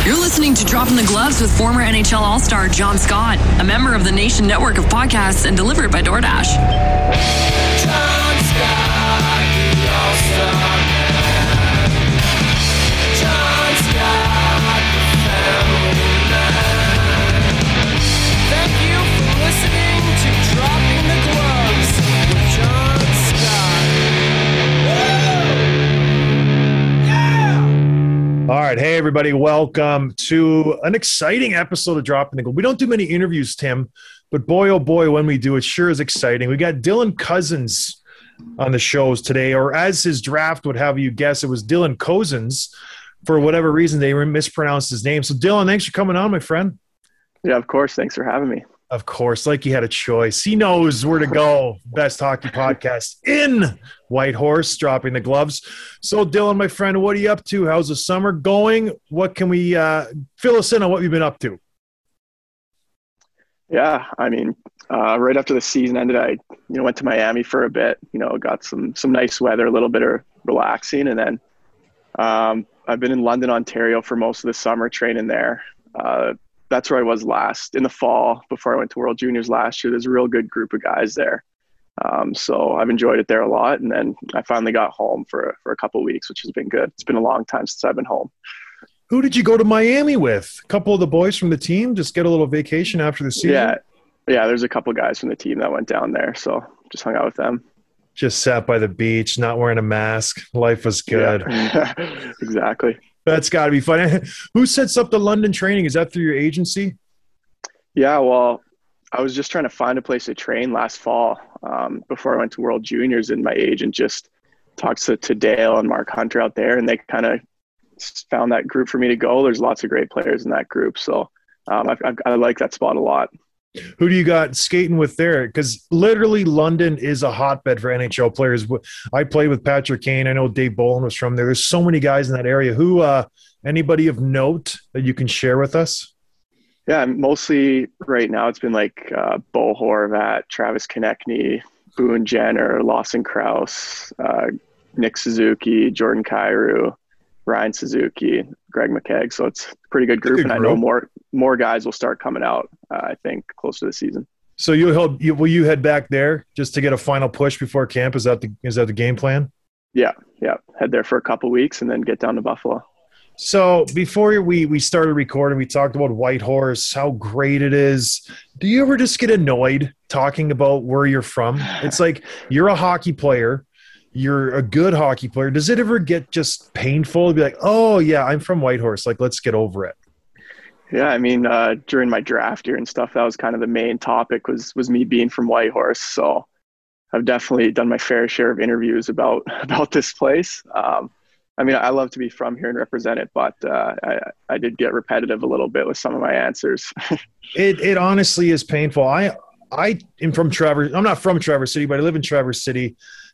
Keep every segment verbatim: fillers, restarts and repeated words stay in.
You're listening to Dropping the Gloves with former N H L All-Star John Scott, a member of the Nation Network of podcasts and delivered by DoorDash. John Scott, the All-Star man. John Scott, the family man. Thank you for listening to Dropping the Gloves with John Scott. Woo! Yeah! All right. Hey, everybody. Welcome to an exciting episode of Dropping the Gloves. We don't do many interviews, Tim, but boy, oh boy, when we do, it sure is exciting. We got Dylan Cozens on the shows today, or as his draft would have you guess, it was Dylan Cozens. For whatever reason, they mispronounced his name. So, Dylan, thanks for coming on, my friend. Yeah, of course. Thanks for having me. Of course, like he had a choice. He knows where to go. Best hockey podcast in Whitehorse, Dropping the Gloves. So, Dylan, my friend, what are you up to? How's the summer going? What can we uh, fill us in on what you've been up to? Yeah, I mean, uh, right after the season ended, I you know went to Miami for a bit. You know, got some some nice weather, a little bit of relaxing, and then um, I've been in London, Ontario for most of the summer, training there. Uh, that's where I was last in the fall before I went to World Juniors last year. There's a real good group of guys there. Um, so I've enjoyed it there a lot. And then I finally got home for, for a couple of weeks, which has been good. It's been a long time since I've been home. Who did you go to Miami with? A couple of the boys from the team? Just get a little vacation after the season? Yeah. Yeah. There's a couple of guys from the team that went down there. So just hung out with them. Just sat by the beach, not wearing a mask. Life was good. Yeah. Exactly. That's got to be fun. Who sets up the London training? Is that through your agency? Yeah, well, I was just trying to find a place to train last fall um, before I went to World Juniors, and my agent just talked to, to Dale and Mark Hunter out there, and they kind of found that group for me to go. There's lots of great players in that group, so um, I, I, I like that spot a lot. Who do you got skating with there? Because literally London is a hotbed for N H L players. I played with Patrick Kane. I know Dave Bolin was from there. There's so many guys in that area. Who, uh, anybody of note that you can share with us? Yeah, mostly right now it's been like uh, Bo Horvat, Travis Konechny, Boone Jenner, Lawson Krause, uh, Nick Suzuki, Jordan Kyrou, Ryan Suzuki, Greg McKegg. So it's a pretty good group, good and group. I know more more guys will start coming out, uh, I think, close to the season. So you'll help, you, will you head back there just to get a final push before camp? Is that the is that the game plan? Yeah, yeah. Head there for a couple weeks and then get down to Buffalo. So before we, we started recording, we talked about Whitehorse, how great it is. Do you ever just get annoyed talking about where you're from? It's like you're a hockey player. You're a good hockey player. Does it ever get just painful to be like, oh, yeah, I'm from Whitehorse. Like, let's get over it. Yeah, I mean, uh, during my draft year and stuff, that was kind of the main topic was was me being from Whitehorse. So I've definitely done my fair share of interviews about about this place. Um, I mean, I love to be from here and represent it, but uh, I, I did get repetitive a little bit with some of my answers. it it honestly is painful. I I am from Traverse. I'm not from Traverse City, but I live in Traverse City.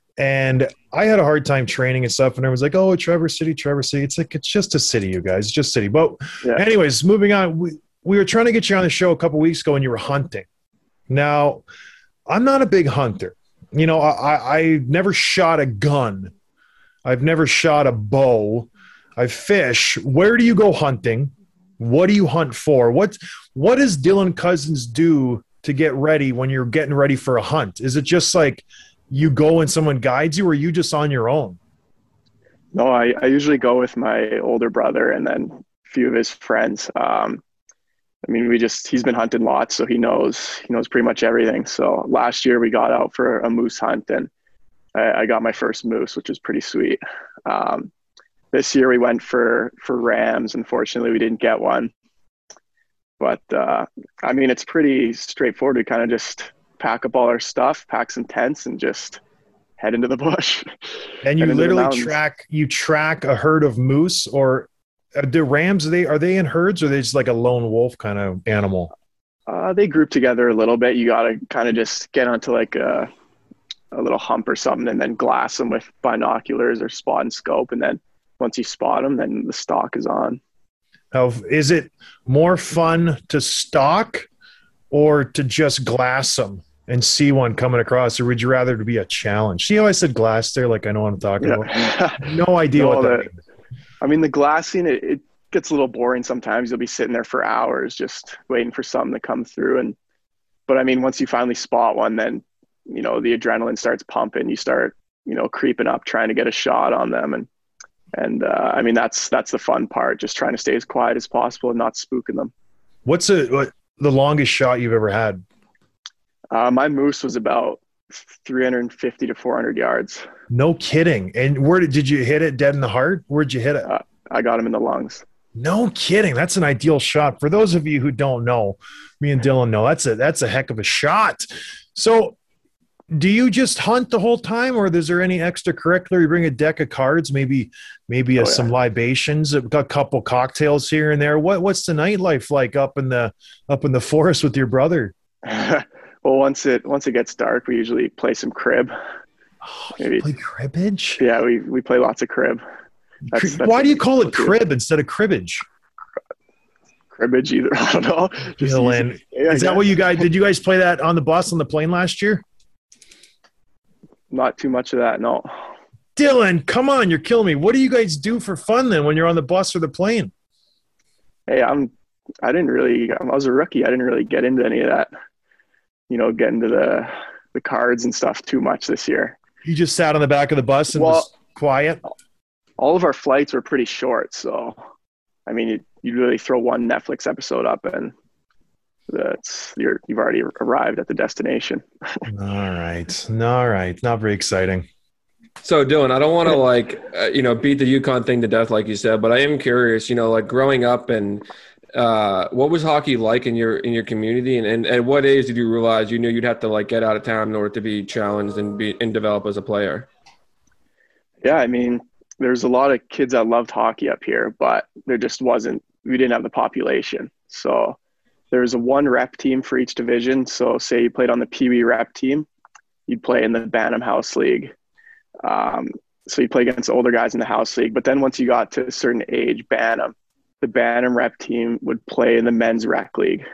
And I had a hard time training and stuff. And I was like, oh, Traverse City, Traverse City. It's like, it's just a city, you guys. It's just a city. But yeah. Anyways, moving on. We, we were trying to get you on the show a couple weeks ago and you were hunting. Now, I'm not a big hunter. You know, I, I never shot a gun. I've never shot a bow. I fish. Where do you go hunting? What do you hunt for? What, what does Dylan Cozens do to get ready when you're getting ready for a hunt? Is it just like you go and someone guides you, or are you just on your own? No, I, I usually go with my older brother and then a few of his friends. Um, I mean, we just, he's been hunting lots, so he knows, he knows pretty much everything. So last year we got out for a moose hunt and I, I got my first moose, which was pretty sweet. Um, this year we went for, for rams. Unfortunately, we didn't get one, but uh, I mean, it's pretty straightforward. We kind of just pack up all our stuff, pack some tents, and just head into the bush. And you literally track you track a herd of moose, or uh, the rams. Are they are they in herds, or are they just like a lone wolf kind of animal? Uh, they group together a little bit. You got to kind of just get onto like a a little hump or something, and then glass them with binoculars or spot and scope. And then once you spot them, then the stalk is on. How is it more fun to stalk or to just glass them and see one coming across, or would you rather to be a challenge? See how I said glass there? Like I know what I'm talking yeah. about. No idea no, what that the, means. I mean, the glassing, it, it gets a little boring sometimes. You'll be sitting there for hours just waiting for something to come through. And, but I mean, once you finally spot one, then, you know, the adrenaline starts pumping. You start, you know, creeping up, trying to get a shot on them. And, and uh, I mean, that's, that's the fun part, just trying to stay as quiet as possible and not spooking them. What's a, what, the longest shot you've ever had? Uh, my moose was about three hundred fifty to four hundred yards. No kidding. And where did, did you hit it dead in the heart? Where'd you hit it? Uh, I got him in the lungs. No kidding. That's an ideal shot. For those of you who don't know, me and Dylan know that's a, that's a heck of a shot. So do you just hunt the whole time, or is there any extracurricular? You bring a deck of cards, maybe, maybe uh, oh, yeah. some libations, a couple cocktails here and there. What, what's the nightlife like up in the, up in the forest with your brother? Well, once it, once it gets dark, we usually play some crib. Oh, maybe. Play cribbage? Yeah. We, we play lots of crib. That's, that's Why do you call it crib instead of cribbage? Cribbage either. I don't know. Just Dylan, yeah, is that yeah. what you guys, did you guys play that on the bus, on the plane last year? Not too much of that, no. Dylan, come on, you're killing me. What do you guys do for fun then when you're on the bus or the plane? Hey, I'm, I didn't really, I was a rookie. I didn't really get into any of that, you know, get into the, the cards and stuff too much this year. You just sat on the back of the bus and well, was quiet? All of our flights were pretty short. So, I mean, you, you really throw one Netflix episode up and that's you're, you've already arrived at the destination. All right. All right. Not very exciting. So Dylan, I don't want to like, uh, you know, beat the Yukon thing to death, like you said, but I am curious, you know, like growing up and uh, what was hockey like in your, in your community? And, and at what age did you realize you knew you'd have to like get out of town in order to be challenged and be, and develop as a player? Yeah. I mean, there's a lot of kids that loved hockey up here, but there just wasn't, we didn't have the population. So there was a one rep team for each division. So say you played on the Pee Wee rep team, you'd play in the Bantam House League. Um, so you play against older guys in the House League. But then once you got to a certain age, Bantam, the Bantam rep team would play in the Men's Rec League.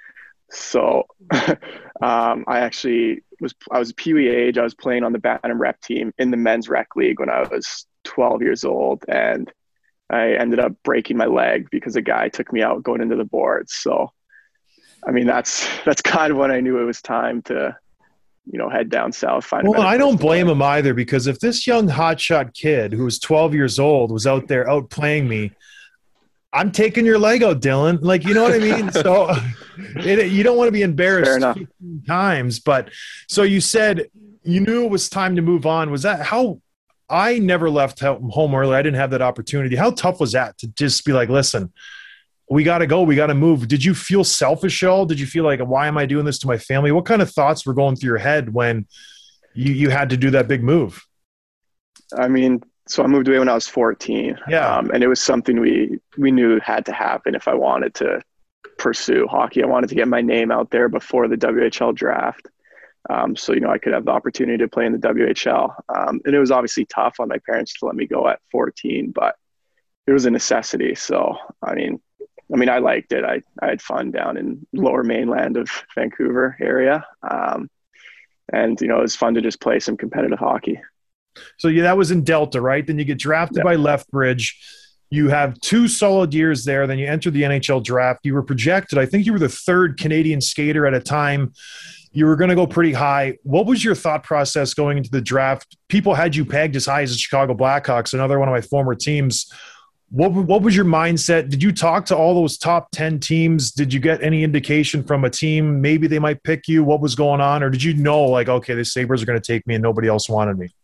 So um, I actually was, I was Pee Wee age. I was playing on the Bantam rep team in the Men's Rec League when I was twelve years old. And I ended up breaking my leg because a guy took me out going into the boards. So, I mean, that's, that's kind of when I knew it was time to, you know, head down south. Find well, I don't blame him either, because if this young hotshot kid who was twelve years old was out there out playing me, I'm taking your leg out, Dylan. Like, you know what I mean? So it, you don't want to be embarrassed fifteen times. But so you said you knew it was time to move on. Was that how – I never left home early. I didn't have that opportunity. How tough was that to just be like, listen, we got to go. We got to move. Did you feel selfish at all? Did you feel like, why am I doing this to my family? What kind of thoughts were going through your head when you, you had to do that big move? I mean, so I moved away when I was fourteen. Yeah. Um, and it was something we, we knew had to happen if I wanted to pursue hockey. I wanted to get my name out there before the W H L draft. Um, so, you know, I could have the opportunity to play in the W H L. Um, and it was obviously tough on my parents to let me go at fourteen, but it was a necessity. So, I mean, I mean, I liked it. I, I had fun down in lower mainland of Vancouver area. Um, and, you know, it was fun to just play some competitive hockey. So yeah, that was in Delta, right? Then you get drafted yeah. by Lethbridge. You have two solid years there. Then you enter the N H L draft. You were projected, I think you were the third Canadian skater at a time. You were going to go pretty high. What was your thought process going into the draft? People had you pegged as high as the Chicago Blackhawks, another one of my former teams. What, what was your mindset? Did you talk to all those top ten teams? Did you get any indication from a team maybe they might pick you? What was going on? Or did you know, like, okay, the Sabres are going to take me and nobody else wanted me?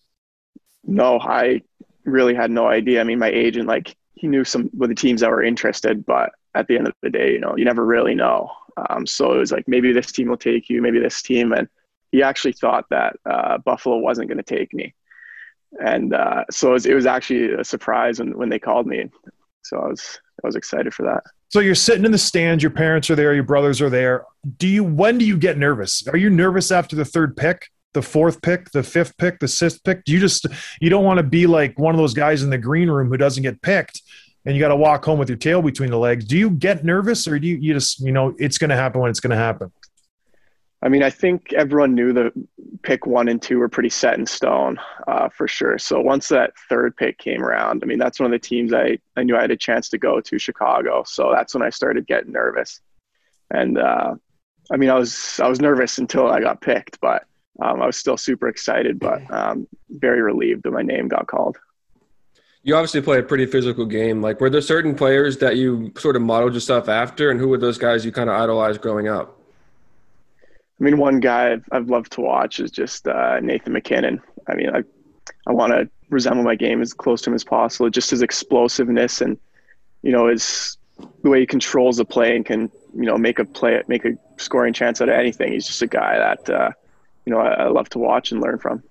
No, I really had no idea. I mean, my agent, like, he knew some of the teams that were interested, but at the end of the day, you know, you never really know. Um, so it was like, maybe this team will take you, maybe this team. And he actually thought that uh, Buffalo wasn't going to take me. And uh, so it was, it was actually a surprise when, when they called me. So I was, I was excited for that. So you're sitting in the stands, your parents are there, your brothers are there. Do you, when do you get nervous? Are you nervous after the third pick, the fourth pick, the fifth pick, the sixth pick? Do you just, you don't want to be like one of those guys in the green room who doesn't get picked and you got to walk home with your tail between the legs? Do you get nervous, or do you, you just, you know, it's going to happen when it's going to happen? I mean, I think everyone knew the pick one and two were pretty set in stone uh, for sure. So once that third pick came around, I mean, that's one of the teams I, I knew I had a chance to go to, Chicago. So that's when I started getting nervous. And uh, I mean, I was I was nervous until I got picked, but um, I was still super excited, but um, very relieved that my name got called. You obviously play a pretty physical game. Like, were there certain players that you sort of modeled yourself after, and who were those guys you kind of idolized growing up? I mean, one guy I've, I've loved to watch is just uh, Nathan MacKinnon. I mean, I I want to resemble my game as close to him as possible. Just his explosiveness and, you know, his the way he controls the play and can, you know, make a play, make a scoring chance out of anything. He's just a guy that, uh, you know, I, I love to watch and learn from.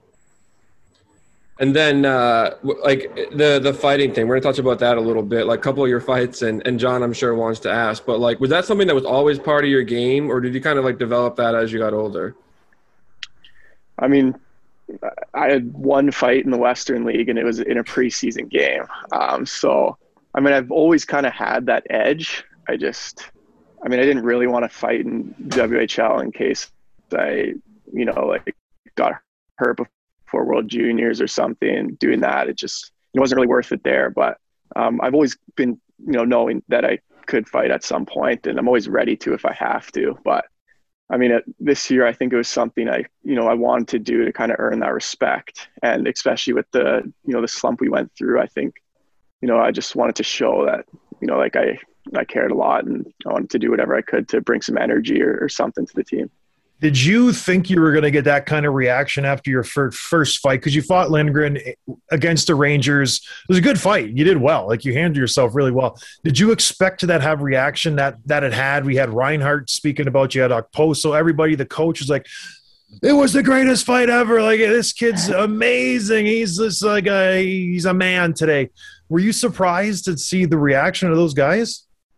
And then, uh, like, the the fighting thing, we're going to touch about that a little bit, like a couple of your fights, and, and John, I'm sure, wants to ask, but, like, was that something that was always part of your game, or did you kind of, like, develop that as you got older? I mean, I had one fight in the Western League, and it was in a preseason game. Um, so, I mean, I've always kind of had that edge. I just, I mean, I didn't really want to fight in W H L in case I, you know, like, got hurt before. For World Juniors or something, doing that, it just it wasn't really worth it there. But um, I've always been, you know, knowing that I could fight at some point, and I'm always ready to if I have to. But I mean, it, this year, I think it was something I, you know, I wanted to do to kind of earn that respect, and especially with the, you know, the slump we went through, I think, you know, I just wanted to show that, you know, like I, I cared a lot, and I wanted to do whatever I could to bring some energy or, or something to the team. Did you think you were going to get that kind of reaction after your first fight? Because you fought Lindgren against the Rangers. It was a good fight. You did well. Like, you handled yourself really well. Did you expect to that have reaction that that it had? We had Reinhardt speaking about you, had Okposo, everybody, the coach was like, it was the greatest fight ever. Like, this kid's amazing. He's just like a, he's a man today. Were you surprised to see the reaction of those guys?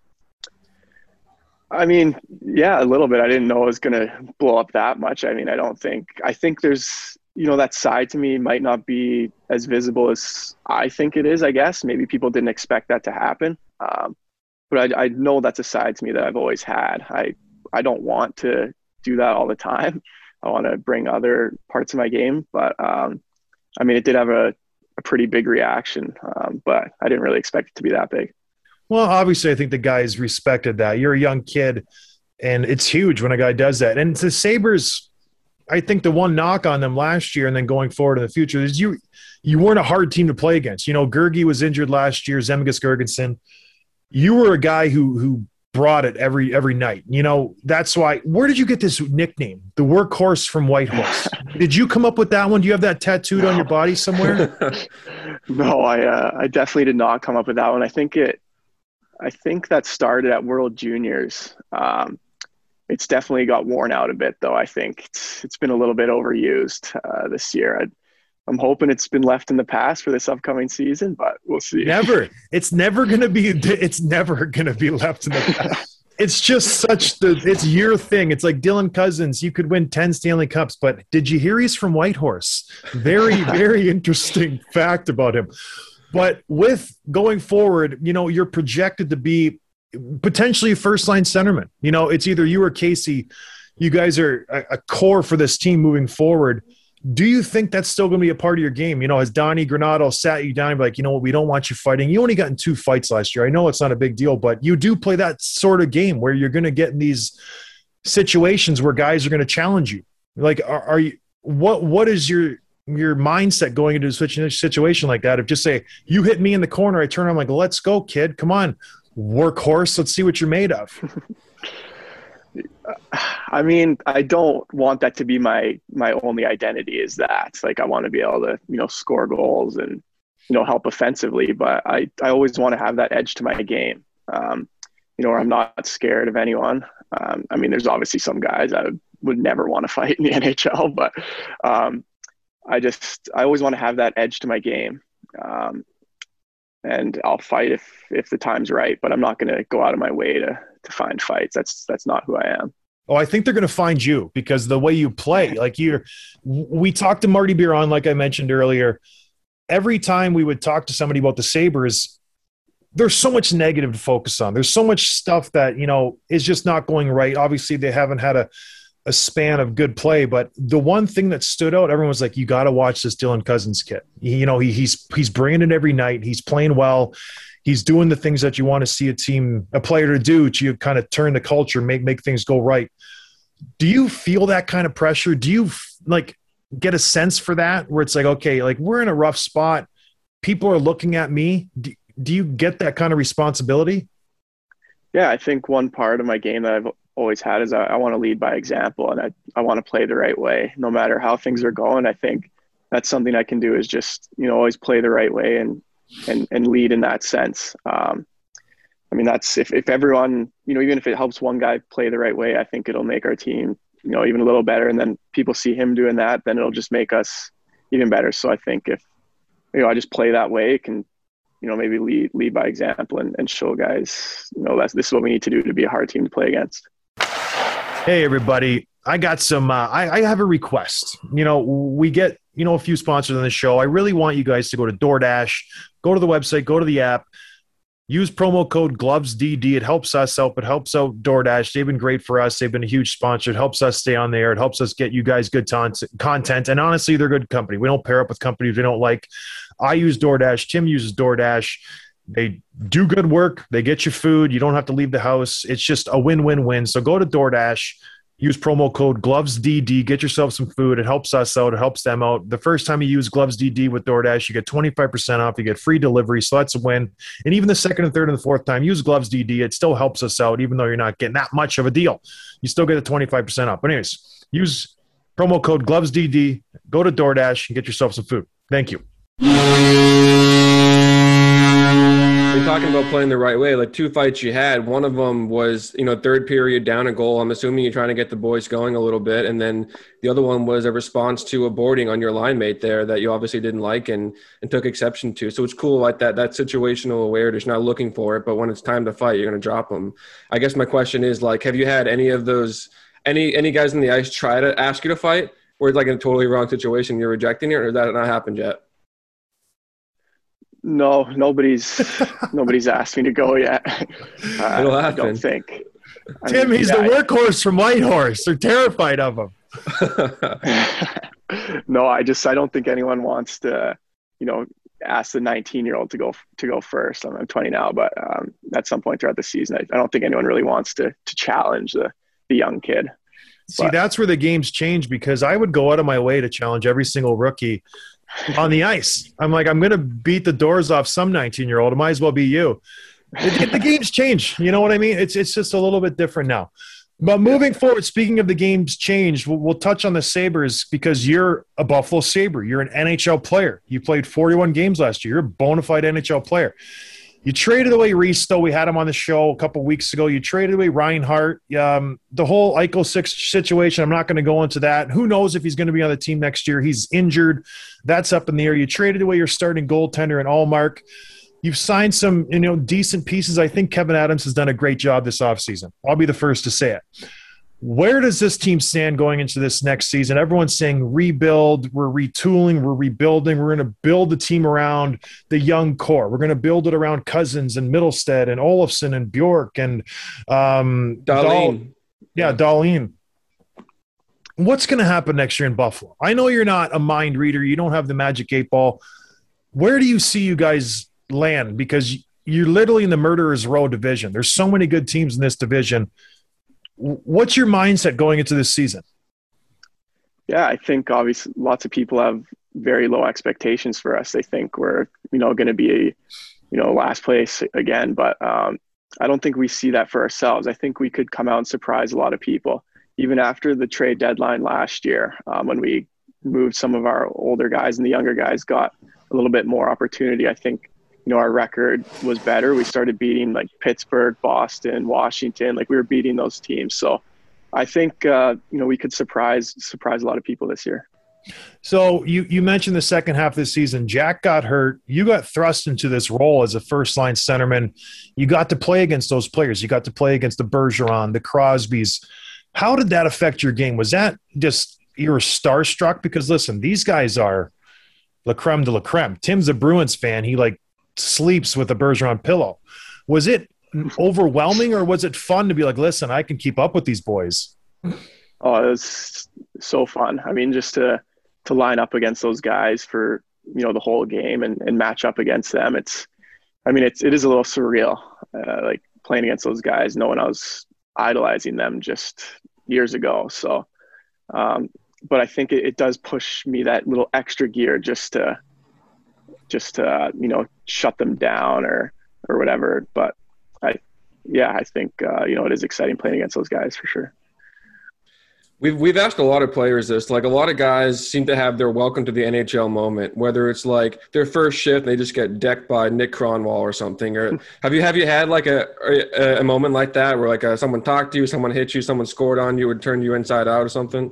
I mean, yeah, a little bit. I didn't know it was going to blow up that much. I mean, I don't think – I think there's – you know, that side to me might not be as visible as I think it is, I guess. Maybe people didn't expect that to happen. Um, but I, I know that's a side to me that I've always had. I, I don't want to do that all the time. I want to bring other parts of my game. But, um, I mean, it did have a, a pretty big reaction, um, but I didn't really expect it to be that big. Well, obviously, I think the guys respected that. You're a young kid, and it's huge when a guy does that. And the Sabres, I think the one knock on them last year and then going forward in the future is you you weren't a hard team to play against. You know, Gergie was injured last year, Zemgus Girgensson. You were a guy who who brought it every every night. You know, that's why – where did you get this nickname, the workhorse from Whitehorse? Did you come up with that one? Do you have that tattooed no. on your body somewhere? No, I uh, I definitely did not come up with that one. I think it – I think that started at World Juniors. Um, it's definitely got worn out a bit, though. I think it's, it's been a little bit overused uh, this year. I, I'm hoping it's been left in the past for this upcoming season, but we'll see. Never. It's never going to be. It's never going to be left in the past. It's just such the. It's your thing. It's like Dylan Cousins. You could win ten Stanley Cups, but did you hear he's from Whitehorse? Very, very interesting fact about him. But with going forward, you know, you're projected to be potentially a first-line centerman. You know, it's either you or Casey. You guys are a, a core for this team moving forward. Do you think that's still going to be a part of your game? You know, has Donnie Granato sat you down and be like, you know what, we don't want you fighting. You only got in two fights last year. I know it's not a big deal, but you do play that sort of game where you're going to get in these situations where guys are going to challenge you. Like, are, are you – what what is your – your mindset going into a situation like that of just say, you hit me in the corner, I turn, I'm like, let's go, kid. Come on, workhorse. Let's see what you're made of. I mean, I don't want that to be my, my only identity is that. Like, I want to be able to, you know, score goals and, you know, help offensively, but I, I always want to have that edge to my game. Um, you know, where I'm not scared of anyone. Um, I mean, there's obviously some guys I would, would never want to fight in the N H L, but, um, I just, I always want to have that edge to my game. Um, and I'll fight if, if the time's right, but I'm not going to go out of my way to, to find fights. That's, that's not who I am. Oh, I think they're going to find you because the way you play, like you're, we talked to Marty Biron, like I mentioned earlier, every time we would talk to somebody about the Sabres, there's so much negative to focus on. There's so much stuff that, you know, is just not going right. Obviously they haven't had a, a span of good play. But the one thing that stood out, everyone was like, you got to watch this Dylan Cousins kid. He, you know, he, he's he's bringing it every night. He's playing well. He's doing the things that you want to see a team, a player to do to kind of turn the culture, make make things go right. Do you feel that kind of pressure? Do you like get a sense for that where it's like, okay, like we're in a rough spot. People are looking at me. Do, do you get that kind of responsibility? Yeah, I think one part of my game that I've always had is I, I want to lead by example, and I, I want to play the right way no matter how things are going. I think that's something I can do is just, you know, always play the right way and and and lead in that sense. Um, I mean, that's if, if everyone, you know, even if it helps one guy play the right way, I think it'll make our team, you know, even a little better. And then people see him doing that, then it'll just make us even better. So I think if, you know, I just play that way, it can, you know, maybe lead lead by example and, and show guys, you know, that's, this is what we need to do to be a hard team to play against. Hey, everybody. I got some, uh, I, I have a request. You know, we get, you know, a few sponsors on the show. I really want you guys to go to DoorDash, go to the website, go to the app, use promo code GlovesDD. It helps us out. It helps out DoorDash. They've been great for us. They've been a huge sponsor. It helps us stay on the air. It helps us get you guys good ton- content. And honestly, they're good company. We don't pair up with companies we don't like. I use DoorDash. Tim uses DoorDash. They do good work. They get you food. You don't have to leave the house. It's just a win-win-win. So go to DoorDash. Use promo code GlovesDD. Get yourself some food. It helps us out. It helps them out. The first time you use GlovesDD with DoorDash, you get twenty-five percent off. You get free delivery, so that's a win. And even the second and third and the fourth time, use GlovesDD. It still helps us out, even though you're not getting that much of a deal. You still get a twenty-five percent off. But anyways, use promo code GlovesDD. Go to DoorDash and get yourself some food. Thank you. You're talking about playing the right way. Like two fights you had, one of them was, you know, third period down a goal. I'm assuming you're trying to get the boys going a little bit. And then the other one was a response to a boarding on your line mate there that you obviously didn't like and, and took exception to. So it's cool like that, that situational awareness, not looking for it, but when it's time to fight, you're going to drop them. I guess my question is like, have you had any of those, any, any guys in the ice try to ask you to fight or it's like in a totally wrong situation, you're rejecting it, or has that not happened yet? No, nobody's nobody's asked me to go yet. Uh, It'll I happen. don't think. I Tim, mean, he's yeah, the workhorse from Whitehorse. They're terrified of him. No, I just I don't think anyone wants to, you know, ask the nineteen-year-old to go to go first. I'm, I'm twenty now, but um, at some point throughout the season, I, I don't think anyone really wants to to challenge the the young kid. See, But- that's where the game's change because I would go out of my way to challenge every single rookie on the ice. I'm like, I'm going to beat the doors off some nineteen-year-old. It might as well be you. It, it, the game's changed. You know what I mean? It's it's just a little bit different now. But moving forward, speaking of the game's changed, we'll, we'll touch on the Sabres because you're a Buffalo Sabre. You're an N H L player. You played forty-one games last year. You're a bona fide N H L player. You traded away Risto. We had him on the show a couple weeks ago. You traded away Reinhart. Um, the whole Eichel situation, I'm not going to go into that. Who knows if he's going to be on the team next year? He's injured. That's up in the air. You traded away your starting goaltender in Allmark. You've signed some, you know, decent pieces. I think Kevin Adams has done a great job this offseason. I'll be the first to say it. Where does this team stand going into this next season? Everyone's saying rebuild, we're retooling, we're rebuilding. We're going to build the team around the young core. We're going to build it around Cousins and Middlestead and Olofsson and Bjork and um, Dahlin. Dahl, yeah, Dahlin. What's going to happen next year in Buffalo? I know you're not a mind reader. You don't have the magic eight ball. Where do you see you guys land? Because you're literally in the murderer's row division. There's so many good teams in this division. What's your mindset going into this season? Yeah, I think obviously lots of people have very low expectations for us. They think we're, you know, going to be, you know, last place again. But um, I don't think we see that for ourselves. I think we could come out and surprise a lot of people. Even after the trade deadline last year, um, when we moved some of our older guys and the younger guys got a little bit more opportunity, I think, you know, our record was better. We started beating like Pittsburgh, Boston, Washington, like we were beating those teams. So I think, uh, you know, we could surprise, surprise a lot of people this year. So you, you mentioned the second half of the season, Jack got hurt. You got thrust into this role as a first line centerman. You got to play against those players. You got to play against the Bergeron, the Crosbys. How did that affect your game? Was that just, you were starstruck? Because listen, these guys are la creme de la creme. Tim's a Bruins fan. He like, sleeps with a Bergeron pillow. Was it overwhelming or was it fun to be like, listen, I can keep up with these boys? Oh, it was so fun. I mean, just to to line up against those guys for, you know, the whole game and, and match up against them. It's, I mean, it's it is a little surreal, uh, like playing against those guys, knowing I was idolizing them just years ago. So, um, but I think it, it does push me that little extra gear just to just to uh, you know, shut them down or or whatever. But I, yeah, I think uh, you know, it is exciting playing against those guys for sure. We've we've asked a lot of players this. Like a lot of guys seem to have their welcome to the N H L moment, whether it's like their first shift and they just get decked by Nick Cronwall or something. Or have you have you had like a a, a moment like that where like a, someone talked to you, someone hit you, someone scored on you, would turn you inside out or something?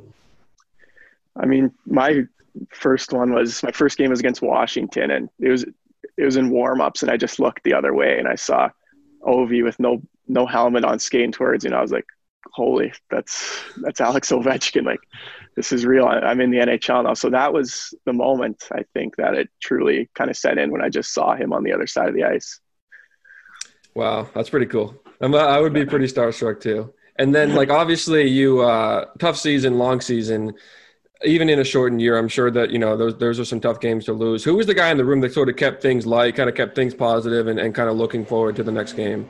I mean, my first one was my first game was against Washington, and it was it was in warm-ups, and I just looked the other way and I saw Ovi with no no helmet on skating towards, and I was like, holy, that's that's Alex Ovechkin. Like, this is real. I'm in the N H L now. So that was the moment, I think, that it truly kind of set in when I just saw him on the other side of the ice. Wow, that's pretty cool. I'm, I would be pretty starstruck too. And then, like, obviously, you uh, tough season, long season. Even in a shortened year, I'm sure that, you know, those those are some tough games to lose. Who was the guy in the room that sort of kept things light, kind of kept things positive, and, and kind of looking forward to the next game?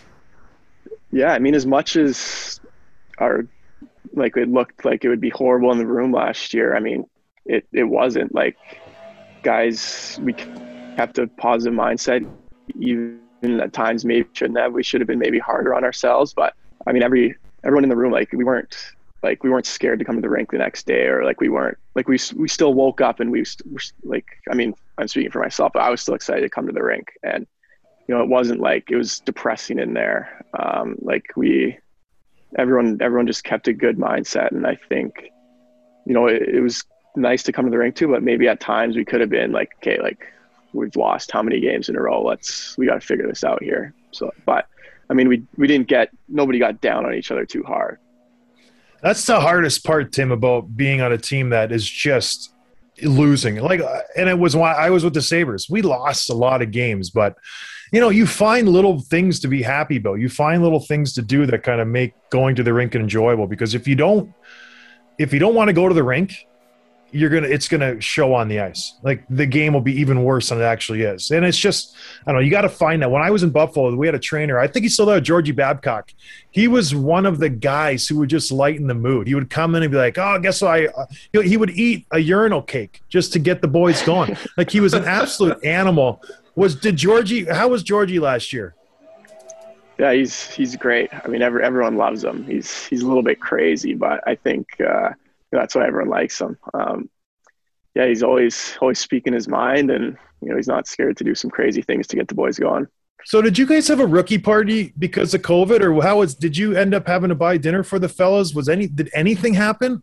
Yeah, I mean, as much as our, like, it looked like it would be horrible in the room last year, I mean, it, it wasn't. Like, guys, we kept a positive mindset, even at times maybe shouldn't have. We should have been maybe harder on ourselves. But, I mean, every everyone in the room, like, we weren't – like we weren't scared to come to the rink the next day, or like we weren't like we we still woke up and we were like, I mean, I'm speaking for myself, but I was still excited to come to the rink. And, you know, it wasn't like it was depressing in there. Um, like we, everyone, everyone just kept a good mindset. And I think, you know, it, it was nice to come to the rink too, but maybe at times we could have been like, okay, like we've lost how many games in a row? Let's, we got to figure this out here. So, but I mean, we, we didn't get, nobody got down on each other too hard. That's the hardest part, Tim, about being on a team that is just losing. Like, and it was why I was with the Sabres. We lost a lot of games, but you know, you find little things to be happy about. You find little things to do that kind of make going to the rink enjoyable. Because if you don't, if you don't want to go to the rink, you're gonna, it's gonna show on the ice. Like the game will be even worse than it actually is. And it's just, I don't know. You got to find that. When I was in Buffalo, we had a trainer. I think he's still there, Georgie Babcock. He was one of the guys who would just lighten the mood. He would come in and be like, "Oh, guess what? I." Uh, he would eat a urinal cake just to get the boys going. Like he was an absolute animal. Was did Georgie? How was Georgie last year? Yeah, he's he's great. I mean, every, everyone loves him. He's he's a little bit crazy, but I think. Uh, That's why everyone likes him. Um, yeah, he's always always speaking his mind, and you know he's not scared to do some crazy things to get the boys going. So, did you guys have a rookie party because of COVID, or how was? Did you end up having to buy dinner for the fellas? Was any did anything happen?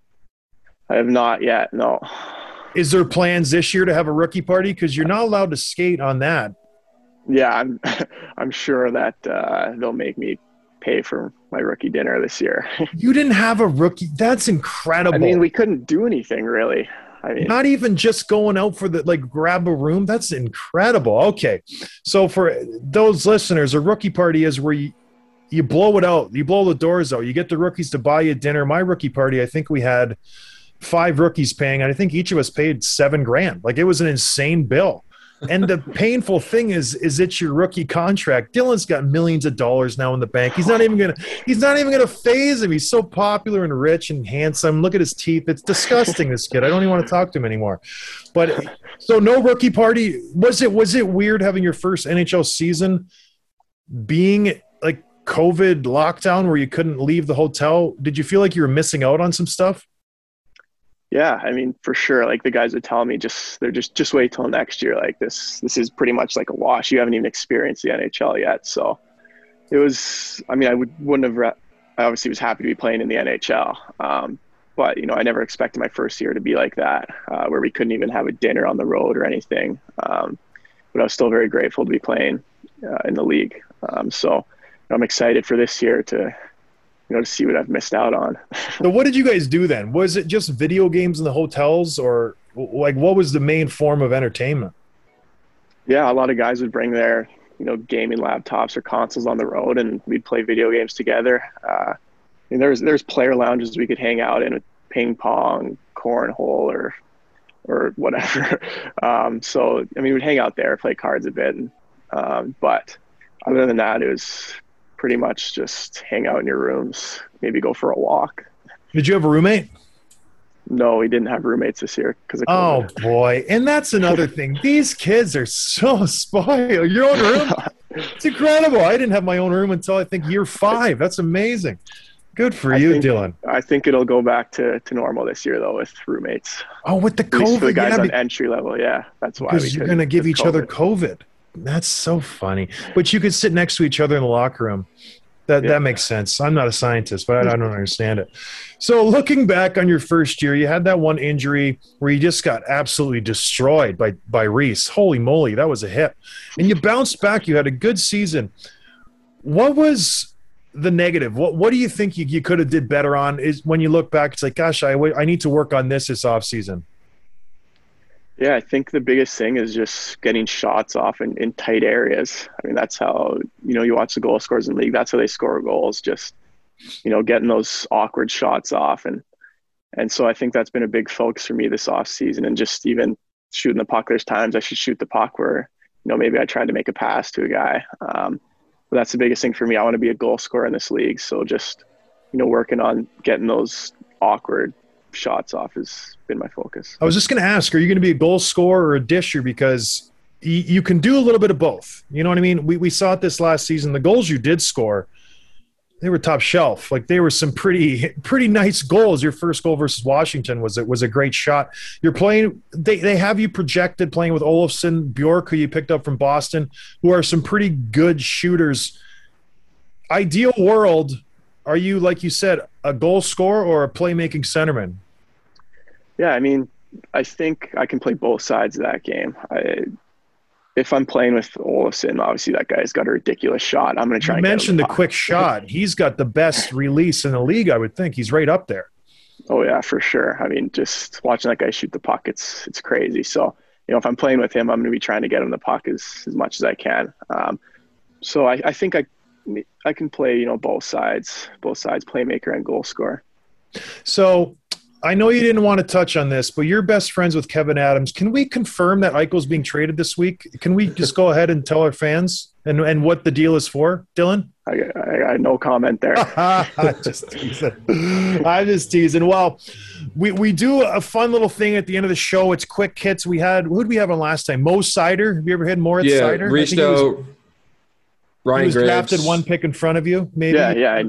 I have not yet. No. Is there plans this year to have a rookie party? Because you're not allowed to skate on that. Yeah, I'm. I'm sure that uh, they'll make me pay for my rookie dinner this year. You didn't have a rookie. That's incredible. I mean, we couldn't do anything really. I mean, not even just going out for the, like, grab a room. That's incredible. Okay. So for those listeners, a rookie party is where you, you blow it out. You blow the doors out. You get the rookies to buy you dinner. My rookie party, I think we had five rookies paying, and I think each of us paid seven grand. Like, it was an insane bill. And the painful thing is, is it's your rookie contract. Dylan's got millions of dollars now in the bank. He's not even gonna, he's not even gonna phase him. He's so popular and rich and handsome. Look at his teeth. It's disgusting. This kid. I don't even want to talk to him anymore. But so no rookie party. Was it was it weird having your first N H L season being like COVID lockdown where you couldn't leave the hotel? Did you feel like you were missing out on some stuff? Yeah, I mean, for sure. Like the guys would tell me, just they're just just wait till next year. Like this, this is pretty much like a wash. You haven't even experienced the N H L yet. So it was. I mean, I would wouldn't have. Re- I obviously was happy to be playing in the N H L, um, but you know, I never expected my first year to be like that, uh, where we couldn't even have a dinner on the road or anything. Um, but I was still very grateful to be playing uh, in the league. Um, so I'm excited for this year to. You know, to see what I've missed out on. So what did you guys do then? Was it just video games in the hotels, or like what was the main form of entertainment? Yeah, a lot of guys would bring their, you know, gaming laptops or consoles on the road, and we'd play video games together. Uh, mean, there's there's player lounges we could hang out in with ping pong, cornhole, or or whatever. Um, so I mean, we'd hang out there, play cards a bit, and, um, but other than that, it was pretty much just hang out in your rooms, maybe go for a walk. Did you have a roommate? No, we didn't have roommates this year because of Oh COVID. boy. And that's another thing. These kids are so spoiled. Your own room? It's incredible. I didn't have my own room until I think year five. That's amazing. Good for I you, think, Dylan. I think it'll go back to, to normal this year though with roommates. Oh, with the At least for the COVID, guys yeah, on be- entry level, yeah, that's why. we because you're couldn't, going to give with each other COVID. COVID. That's so funny. But you could sit next to each other in the locker room. That Yeah. that makes sense. I'm not a scientist, but I, I don't understand it. So looking back on your first year, you had that one injury where you just got absolutely destroyed by by Reese. Holy moly, that was a hit. And you bounced back. You had a good season. What was the negative? What what do you think you, you could have did better on? Is when you look back, it's like, gosh, I I need to work on this this off season. Yeah, I think the biggest thing is just getting shots off in, in tight areas. I mean, that's how, you know, you watch the goal scorers in the league. That's how they score goals, just, you know, getting those awkward shots off. And and so I think that's been a big focus for me this off season, and just even shooting the puck. There's times I should shoot the puck where, you know, maybe I tried to make a pass to a guy. Um, but that's the biggest thing for me. I want to be a goal scorer in this league. So just, you know, working on getting those awkward shots off has been my focus. I was just going to ask, are you going to be a goal scorer or a disher? Because y- you can do a little bit of both. You know what I mean? We we saw it this last season. The goals you did score, they were top shelf. Like they were some pretty pretty nice goals. Your first goal versus Washington was it was a great shot. You're playing. They they have you projected playing with Olofsson, Bjork, who you picked up from Boston, who are some pretty good shooters. Ideal world, are you, like you said, a goal scorer or a playmaking centerman? Yeah, I mean, I think I can play both sides of that game. I, if I'm playing with Olofsson, obviously that guy's got a ridiculous shot. I'm going to try You and get him mentioned the puck. quick shot. He's got the best release in the league, I would think. He's right up there. Oh yeah, for sure. I mean, just watching that guy shoot the puck, it's it's crazy. So, you know, if I'm playing with him, I'm going to be trying to get him the puck as, as much as I can. Um, so I, I think I I can play, you know, both sides, both sides, playmaker and goal scorer. So I know you didn't want to touch on this, but you're best friends with Kevin Adams. Can we confirm that Eichel's being traded this week? Can we just go ahead and tell our fans and, and what the deal is for, Dylan? I, I, I no comment there. I'm just teasing. I'm just teasing. Well, we, we do a fun little thing at the end of the show. It's quick hits. We had, who did we have on last time? Mo Sider. Have you ever had Moritz Yeah, Sider? I think he was- Risto, He Ryan was Graves. drafted one pick in front of you, maybe. Yeah, yeah.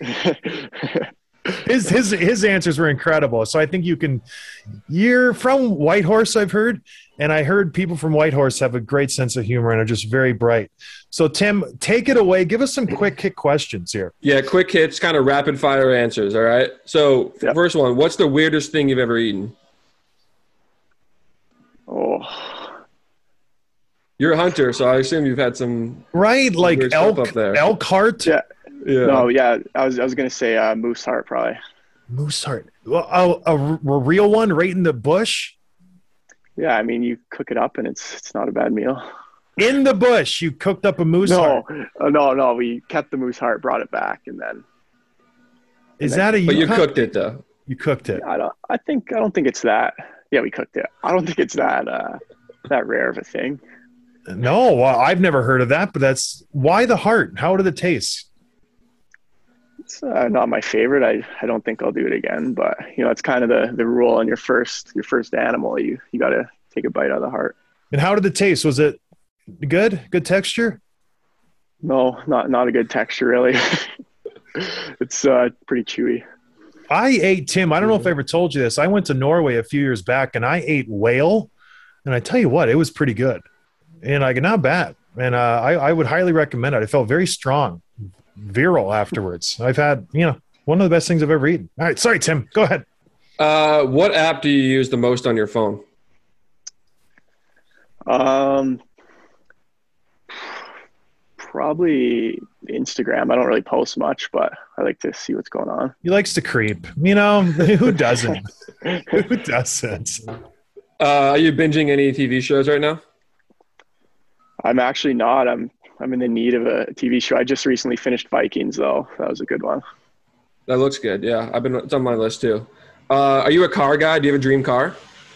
I, His his his answers were incredible. So I think you can. You're from Whitehorse, I've heard, and I heard people from Whitehorse have a great sense of humor and are just very bright. So Tim, take it away. Give us some quick hit questions here. Yeah, quick hits, kind of rapid fire answers. All right. So Yep. first one, what's the weirdest thing you've ever eaten? oh, You're a hunter, so I assume you've had some. Right, like Weird stuff elk, up there. elk heart, yeah. Yeah. No, yeah. I was I was gonna say uh, moose heart probably. moose heart. Well, a, a, a real one, right in the bush. Yeah, I mean, you cook it up and it's it's not a bad meal. In the bush, you cooked up a moose No, heart. uh, no, no. We kept the moose heart, brought it back, and then Is that a? But you Yukon- cooked it though. You cooked it. I don't. I think I don't think it's that. Yeah, we cooked it. I don't think it's that uh, that rare of a thing. No, well, I've never heard of that. But that's why the heart. How did it taste? It's uh, not my favorite. I, I don't think I'll do it again. But you know, it's kind of the, the rule on your first your first animal. You you got to take a bite out of the heart. And how did it taste? Was it good? Good texture? No, not not a good texture really. It's uh, pretty chewy. I ate, Tim, I don't know if I ever told you this. I went to Norway a few years back and I ate whale. And I tell you what, it was pretty good. And like, not bad. And uh, I, I would highly recommend it. I felt very strong, virile afterwards. I've had, you know, one of the best things I've ever eaten. All right. Sorry, Tim. Go ahead. Uh, what app do you use the most on your phone? Um, probably Instagram. I don't really post much, but I like to see what's going on. He likes to creep. You know, who doesn't? Who doesn't? Uh, are you binging any T V shows right now? I'm actually not. I'm I'm in the need of a T V show. I just recently finished Vikings, though. That was a good one. That looks good. Yeah, I've been. It's on my list too. Uh, are you a car guy? Do you have a dream car?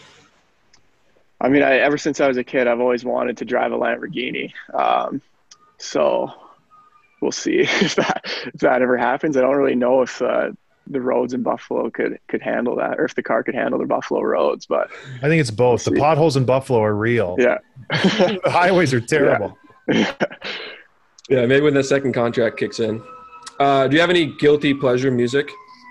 I mean, I, ever since I was a kid, I've always wanted to drive a Lamborghini. Um, so we'll see if that if that ever happens. I don't really know if uh, the roads in Buffalo could could handle that, or if the car could handle the Buffalo roads. But I think it's both. We'll the potholes in Buffalo are real. Yeah, the highways are terrible. Yeah. Yeah, maybe when the second contract kicks in. Uh, do you have any guilty pleasure music?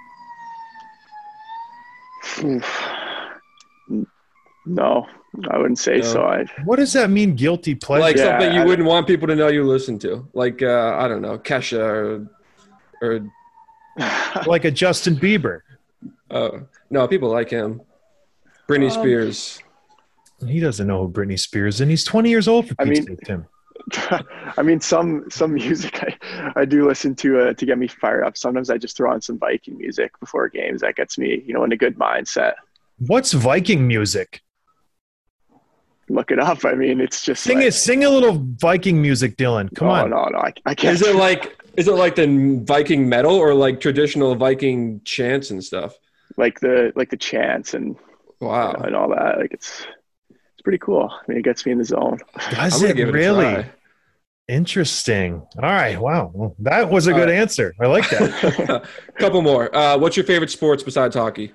No, I wouldn't say No. so. I What does that mean, guilty pleasure? Like Yeah, something you I- wouldn't want people to know you listen to, like uh, I don't know, Kesha or, or Like a Justin Bieber. uh, no, people like him. Britney Um, Spears. He doesn't know who Britney Spears is, and he's twenty years old for I Pete's mean- sake, Tim. I mean, some some music I, I do listen to uh, to get me fired up. Sometimes I just throw on some Viking music before games. That gets me, you know, in a good mindset. What's Viking music? Look it up. I mean, it's just Sing like, it. Sing a little Viking music, Dylan. Come no, on. no, no. I, I can't. Is it like is it like the Viking metal or like traditional Viking chants and stuff? like the like the chants and Wow, you know, and all that? Like it's it's pretty cool. I mean, it gets me in the zone. Does I'm gonna it give it really? a try. Interesting. All right. Wow. Well, that was a good Uh, answer. I like that. Couple more. Uh, what's your favorite sports besides hockey?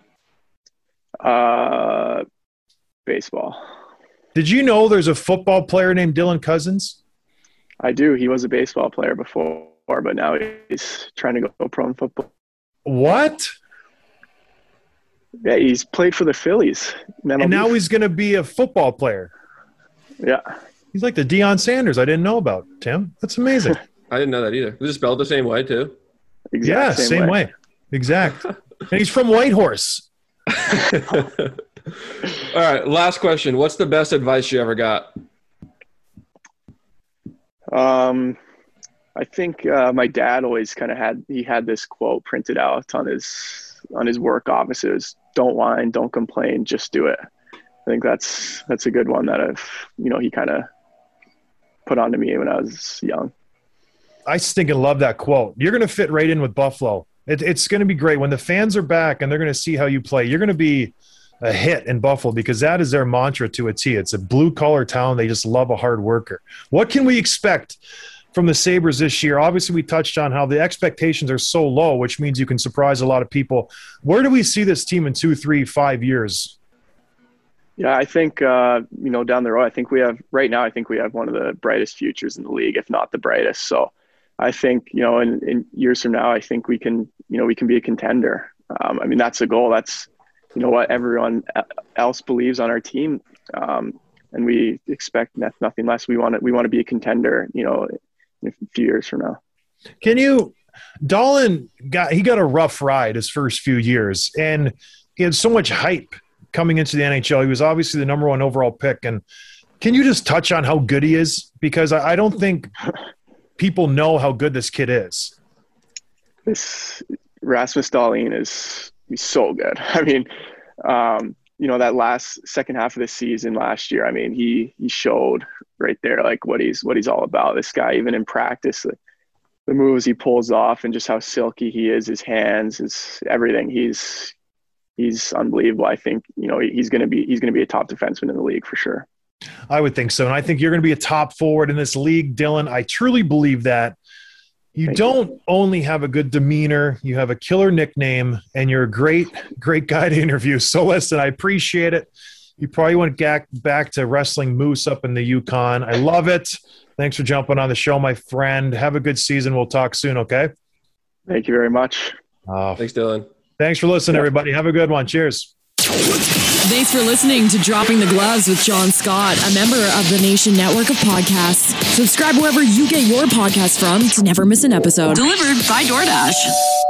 Uh, baseball. Did you know there's a football player named Dylan Cousins? I do. He was a baseball player before, but now he's trying to go pro in football. What? Yeah, he's played for the Phillies. And now he's going to be a football player. yeah. He's like the Deion Sanders I didn't know about, Tim. That's amazing. I didn't know that either. Is it spelled the same way too? Exact Yeah, same, way. Exact. And he's from Whitehorse. All right, last question. What's the best advice you ever got? Um, I think uh, my dad always kind of had he had this quote printed out on his on his work offices: "Don't whine, don't complain, just do it." I think that's that's a good one that I've you know he kind of put onto me when I was young. I stinking love that quote. You're going to fit right in with Buffalo. It, it's going to be great when the fans are back and they're going to see how you play. You're going to be a hit in Buffalo because that is their mantra to a T. It's a blue-collar town. They just love a hard worker. What can we expect from the Sabres this year? Obviously, we touched on how the expectations are so low, which means you can surprise a lot of people. Where do we see this team in two, three, five years? Yeah, I think uh, you know down the road, I think we have right now. I think we have one of the brightest futures in the league, if not the brightest. So, I think you know in, in years from now, I think we can you know we can be a contender. Um, I mean, that's the goal. That's you know what everyone else believes on our team, um, and we expect nothing less. We want to we want to be a contender. You know, in a few years from now. Can you – Dahlin got – he got a rough ride his first few years, and he had so much hype coming into the N H L. He was obviously the number one overall pick. And can you just touch on how good he is? Because I, I don't think people know how good this kid is. This Rasmus Dahlin is he's so good. I mean, um, you know, that last second half of the season last year, I mean, he he showed right there like what he's what he's all about. This guy, even in practice, the, the moves he pulls off and just how silky he is, his hands, his everything. He's he's unbelievable. I think, you know, he's gonna be he's gonna be a top defenseman in the league for sure. I would think so. And I think you're going to be a top forward in this league, Dylan. I truly believe that. You Thank don't you. only have a good demeanor, you have a killer nickname, and you're a great, great guy to interview. So listen, I appreciate it. You probably went back, back to wrestling Moose up in the Yukon. I love it. Thanks for jumping on the show, my friend. Have a good season. We'll talk soon, okay? Thank you very much. Uh, Thanks, Dylan. thanks for listening, everybody. Have a good one. Cheers. Thanks for listening to Dropping the Gloves with John Scott, a member of the Nation Network of Podcasts. Subscribe wherever you get your podcasts from to never miss an episode. Delivered by DoorDash.